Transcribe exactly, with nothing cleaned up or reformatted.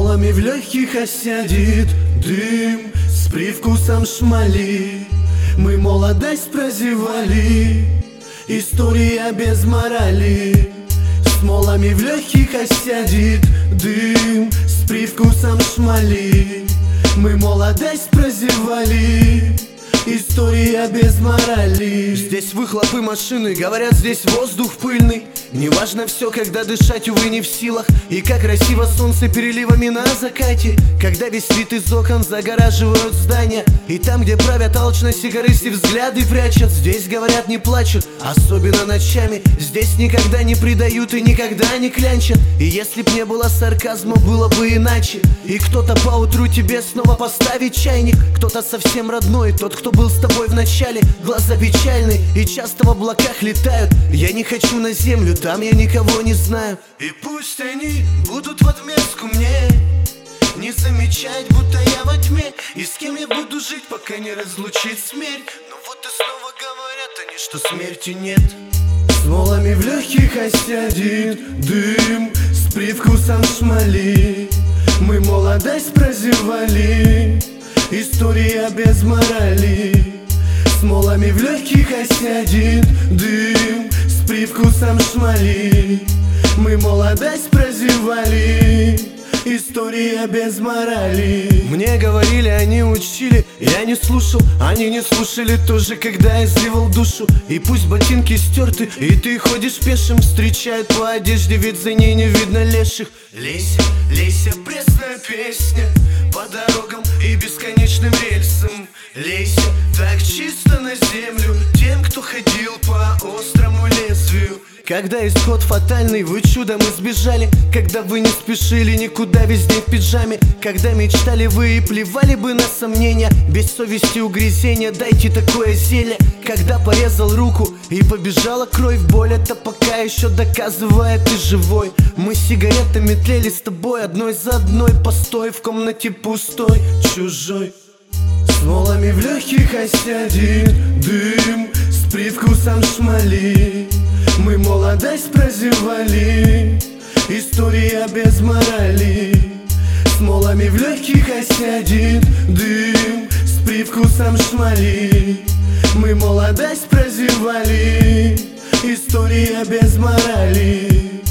смолами в легких осядет дым с привкусом шмали. Мы молодость прозевали, история без морали. Смолами в легких осядет дым с привкусом шмали. Мы молодость прозевали, история без морали. Здесь выхлопы машины, говорят, здесь воздух пыльный. Неважно все, когда дышать, увы, не в силах. И как красиво солнце переливами на закате, когда весь вид из окон загораживают здания. И там, где правят алчность и корысти, взгляды прячут. Здесь, говорят, не плачут, особенно ночами. Здесь никогда не предают и никогда не клянчат. И если б не было сарказма, было бы иначе. И кто-то поутру тебе снова поставит чайник. Кто-то совсем родной, тот, кто был с тобой в начале. Глаза печальны и часто в облаках летают. Я не хочу на землю, там я никого не знаю. И пусть они будут в отместку мне не замечать, будто я во тьме. И с кем я буду жить, пока не разлучит смерть. Но вот и снова говорят они, что смерти нет. Смолами в легких осядет дым с привкусом шмали. Мы молодость прозевали, история без морали. Смолами в легких осядет дым с привкусом шмали. Мы молодость прозевали, история без морали. Мне говорили, они учили, я не слушал. Они не слушали тоже, когда я изливал душу. И пусть ботинки стерты, и ты ходишь пешим, встречают по одежде, ведь за ней не видно леших. Лейся, лейся, пресная песня по дорогам и бесконечным рельсам. Лейся так чисто на землю тем, кто ходил по острому лезвию. Когда исход фатальный, вы чудом избежали. Когда вы не спешили никуда, везде в пиджаме. Когда мечтали вы и плевали бы на сомнения. Без совести угрызения, дайте такое зелье. Когда порезал руку и побежала кровь, боль это пока еще доказывает, ты живой. Мы сигаретами тлели с тобой одной за одной. Постой в комнате пустой, чужой. Смолами в легких осядет дым с привкусом шмали. Мы молодость прозевали, история без морали. Смолами в легких осядет дым с привкусом шмали. Мы молодость прозевали, история без морали.